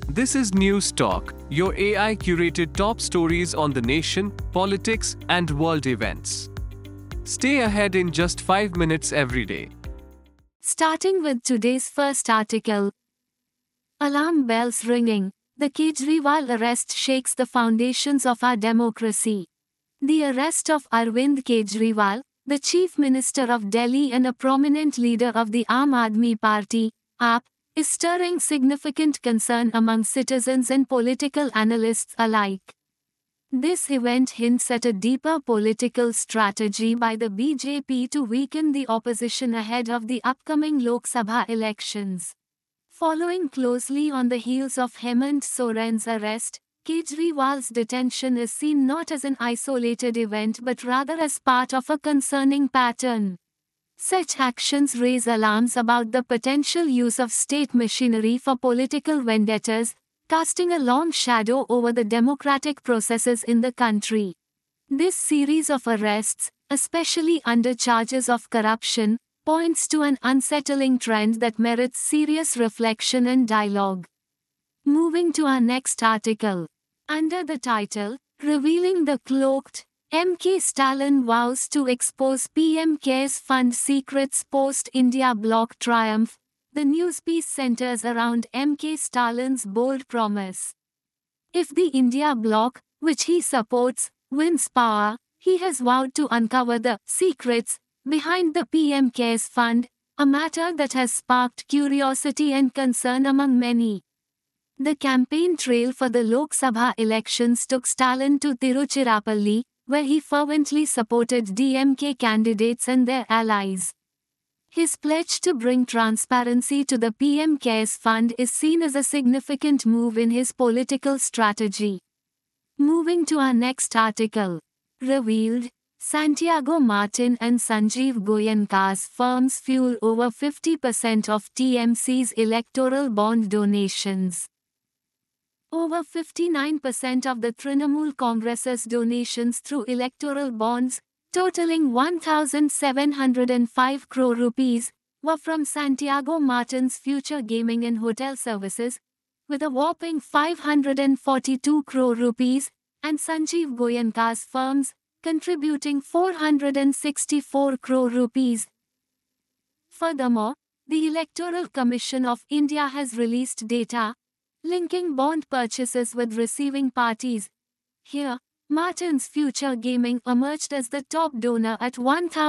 This is News Talk, your AI curated top stories on the nation, politics, and world events. Stay ahead in just 5 minutes every day. Starting with today's first article. Alarm bells ringing. The Kejriwal arrest shakes the foundations of our democracy. The arrest of Arvind Kejriwal, the Chief Minister of Delhi and a prominent leader of the Aam Aadmi Party, AAP, is stirring significant concern among citizens and political analysts alike. This event hints at a deeper political strategy by the BJP to weaken the opposition ahead of the upcoming Lok Sabha elections. Following closely on the heels of Hemant Soren's arrest, Kejriwal's detention is seen not as an isolated event but rather as part of a concerning pattern. Such actions raise alarms about the potential use of state machinery for political vendettas, casting a long shadow over the democratic processes in the country. This series of arrests, especially under charges of corruption, points to an unsettling trend that merits serious reflection and dialogue. Moving to our next article. Under the title, Revealing the Cloaked, M.K. Stalin vows to expose PM Cares Fund secrets post-India bloc triumph. The news piece centers around M.K. Stalin's bold promise. If the India bloc, which he supports, wins power, he has vowed to uncover the secrets behind the PM Cares Fund, a matter that has sparked curiosity and concern among many. The campaign trail for the Lok Sabha elections took Stalin to Tiruchirappalli, where he fervently supported DMK candidates and their allies. His pledge to bring transparency to the PM Cares Fund is seen as a significant move in his political strategy. Moving to our next article. Revealed, Santiago Martin and Sanjeev Goenka's firms fuel over 50% of TMC's electoral bond donations. Over 59% of the Trinamool Congress's donations through electoral bonds, totaling 1,705 crore rupees, were from Santiago Martin's Future Gaming and Hotel Services, with a whopping 542 crore rupees, and Sanjeev Goenka's firms, contributing 464 crore rupees. Furthermore, the Electoral Commission of India has released data linking bond purchases with receiving parties. Here, Martin's Future Gaming emerged as the top donor at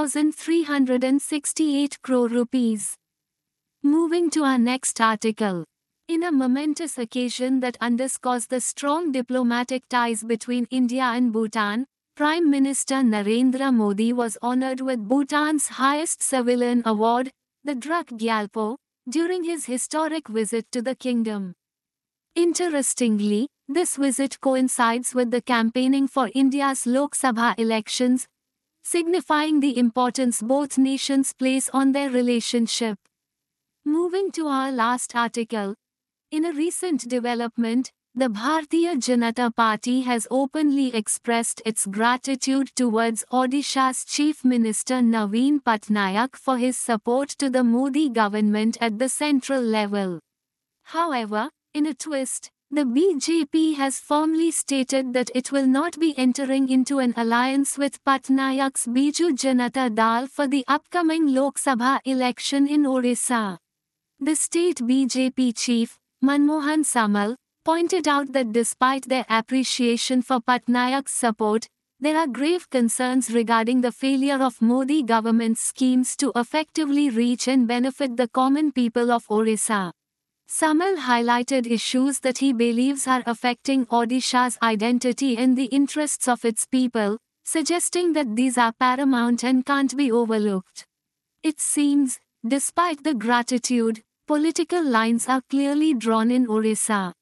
1,368 crore rupees. Moving to our next article. In a momentous occasion that underscores the strong diplomatic ties between India and Bhutan, Prime Minister Narendra Modi was honored with Bhutan's highest civilian award, the Druk Gyalpo, during his historic visit to the kingdom. Interestingly, this visit coincides with the campaigning for India's Lok Sabha elections, signifying the importance both nations place on their relationship. Moving to our last article. In a recent development, the Bharatiya Janata Party has openly expressed its gratitude towards Odisha's Chief Minister Naveen Patnaik for his support to the Modi government at the central level. However, in a twist, the BJP has firmly stated that it will not be entering into an alliance with Patnaik's Biju Janata Dal for the upcoming Lok Sabha election in Odisha. The state BJP chief, Manmohan Samal, pointed out that despite their appreciation for Patnaik's support, there are grave concerns regarding the failure of Modi government's schemes to effectively reach and benefit the common people of Odisha. Samal highlighted issues that he believes are affecting Odisha's identity and the interests of its people, suggesting that these are paramount and can't be overlooked. It seems, despite the gratitude, political lines are clearly drawn in Odisha.